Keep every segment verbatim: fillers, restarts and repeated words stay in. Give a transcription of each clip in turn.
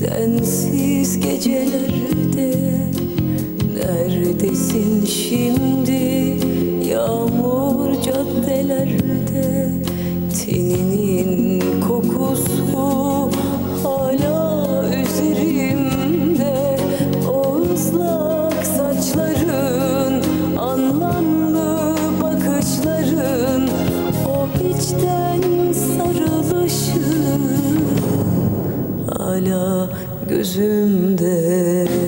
Sensiz gecelerde neredesin şimdi? Yağmur caddelerde, teninin kokusu hala üzerimde. O ıslak saçların, anlamlı bakışların, o içten sarılışın hala gözümde.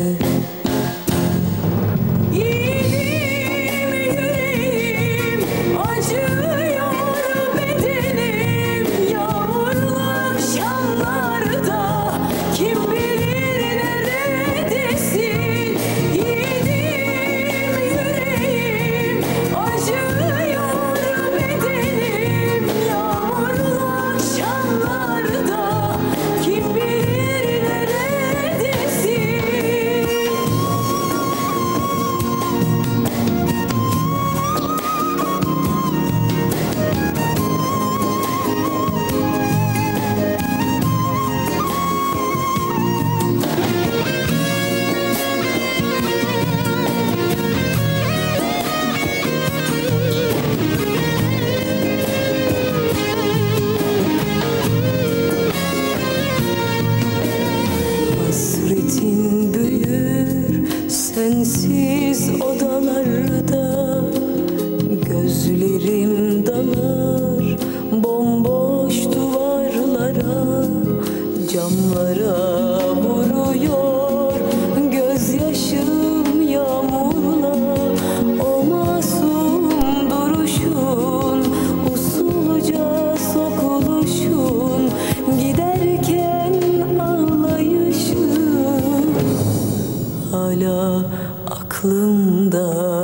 Hasretin büyür sensiz odalarda, gözlerim dalar bomboş duvarlara, camlara vuruyor gözyaşım yağmurla. O masum duruşun, usulca sokuluşun, giderken ağlayışın hala aklımda.